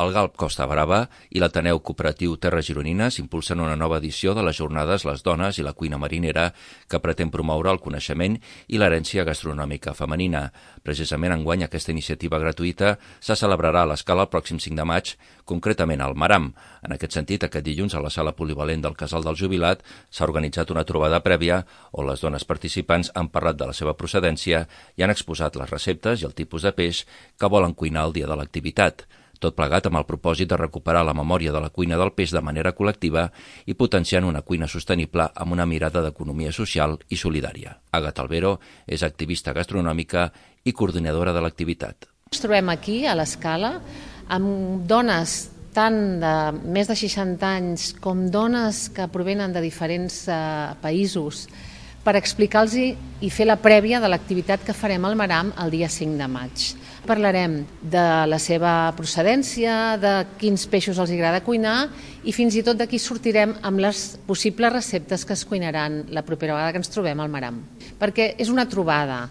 El Galp Costa Brava i l'Ateneu Cooperatiu Terres Gironines impulsen una nova edició de les jornades Les dones i la cuina marinera que pretén promoure el coneixement i l'herència gastronòmica femenina. Precisament enguany aquesta iniciativa gratuïta se celebrarà a l'escala el pròxim 5 de maig, concretament al Maram. En aquest sentit, aquest dilluns a la sala polivalent del Casal del Jubilat s'ha organitzat una trobada prèvia on les dones participants han parlat de la seva procedència i han exposat les receptes i el tipus de peix que volen cuinar el dia de l'activitat. Tot plegat amb el propòsit de recuperar la memòria de la cuina del peix de manera col·lectiva i potenciant una cuina sostenible amb una mirada d'economia social i solidària. Àgata Albero és activista gastronòmica i coordinadora de l'activitat. Ens trobem aquí, a l'escala, amb dones tant de més de 60 anys com dones que provenen de diferents països per explicar-los i fer la prèvia de l'activitat que farem al Maram el dia 5 de maig. Parlarem de la seva procedència, de quins peixos els agrada cuinar i fins i tot d'aquí sortirem amb les possibles receptes que es cuinaran la propera vegada que ens trobem al Maram. Perquè és una trobada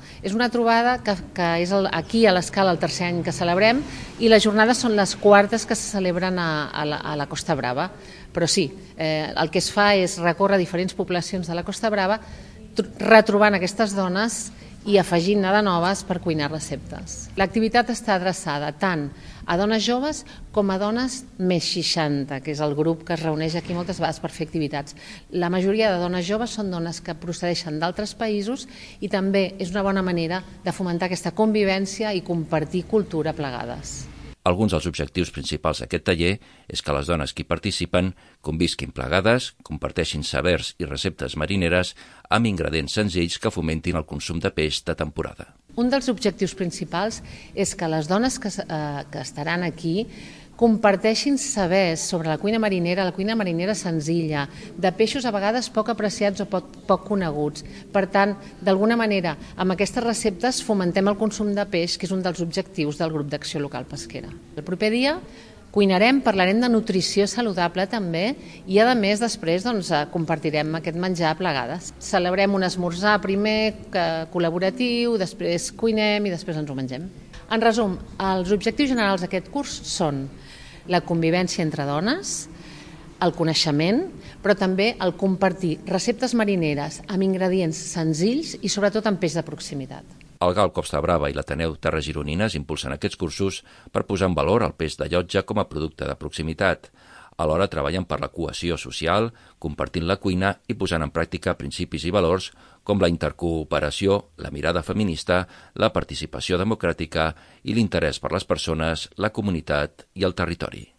que és aquí a l'escala el tercer any que celebrem i les jornades són les quartes que se celebren a la Costa Brava. Però sí, el que es fa és recórrer diferents poblacions de la Costa Brava retrobant aquestes dones i afegint-ne de noves per cuinar receptes. L'activitat està adreçada tant a dones joves com a dones més 60, que és el grup que es reuneix aquí moltes vegades per fer activitats. La majoria de dones joves són dones que procedeixen d'altres països i també és una bona manera de fomentar aquesta convivència i compartir cultura plegades. Alguns dels objectius principals d'aquest taller és que les dones que hi participen convisquin plegades, comparteixin sabers i receptes marineres amb ingredients senzills que fomentin el consum de peix de temporada. Un dels objectius principals és que les dones que estaran aquí comparteixin sabers sobre la cuina marinera senzilla, de peixos a vegades poc apreciats o poc coneguts. Per tant, d'alguna manera, amb aquestes receptes fomentem el consum de peix, que és un dels objectius del grup d'acció local pesquera. El proper dia cuinarem, parlarem de nutrició saludable també i a més després compartirem aquest menjar plegades. Celebrem un esmorzar primer col·laboratiu, després cuinem i després ens ho mengem. En resum, els objectius generals d'aquest curs són la convivència entre dones, el coneixement, però també el compartir receptes marineres amb ingredients senzills i sobretot amb peix de proximitat. El Galp Costa Brava i l'Ateneu Terres Gironines impulsen aquests cursos per posar en valor el peix de llotja com a producte de proximitat. Alhora treballen per la cohesió social, compartint la cuina i posant en pràctica principis i valors com la intercooperació, la mirada feminista, la participació democràtica i l'interès per les persones, la comunitat i el territori.